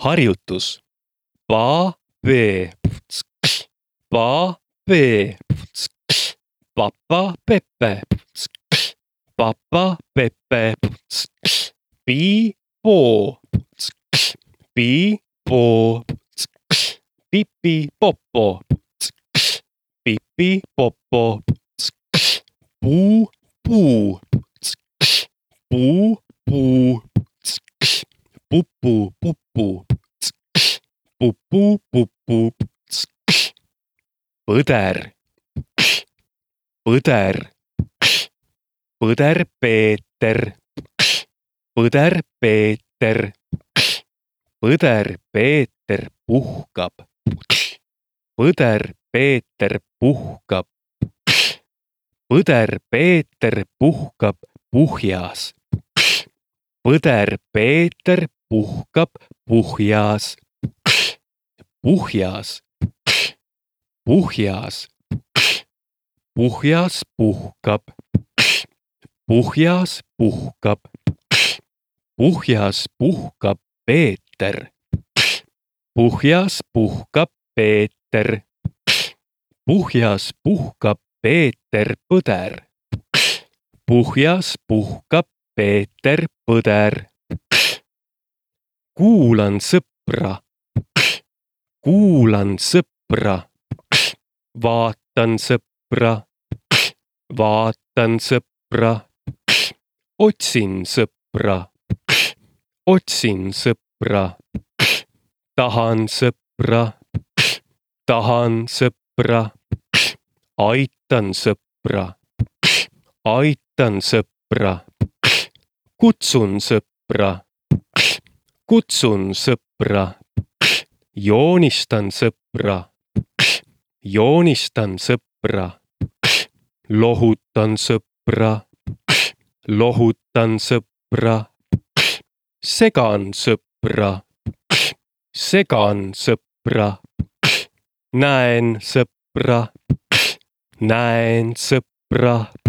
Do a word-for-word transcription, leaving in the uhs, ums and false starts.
Harjutus. Pa, pe, pa, pe, papa, pepe, papa, pepe, pi, po, pi, po, pipi, popo, pipi, popo, puu, puu, puu, puu, pupu, pupu, pupu, pupu, põder, põder, põder Peeter, põder Peeter, põder Peeter puhkab, põder Peeter puhkab, põder Peeter puhkab puhjas, põder Peeter puhkab puhjas, puhjas, puhjas, puhjas puhkab, puhjas puhkab, puhjas puhkab Peeter, puhjas puhkab Peeter, puhjas puhkab Peeter põder, puhjas puhkab Peeter põder. Kuulan sõpra, kuulan sõpra, vaatan sõpra, vaatan sõpra, otsin sõpra, otsin sõpra, tahan sõpra, tahan sõpra, aitan sõpra, aitan sõpra, kutsun sõpra, kutsun sõpra, joonistan sõpra, joonistan sõpra, lohutan sõpra, lohutan sõpra, segan sõpra, segan sõpra, näen sõpra, näen sõpra.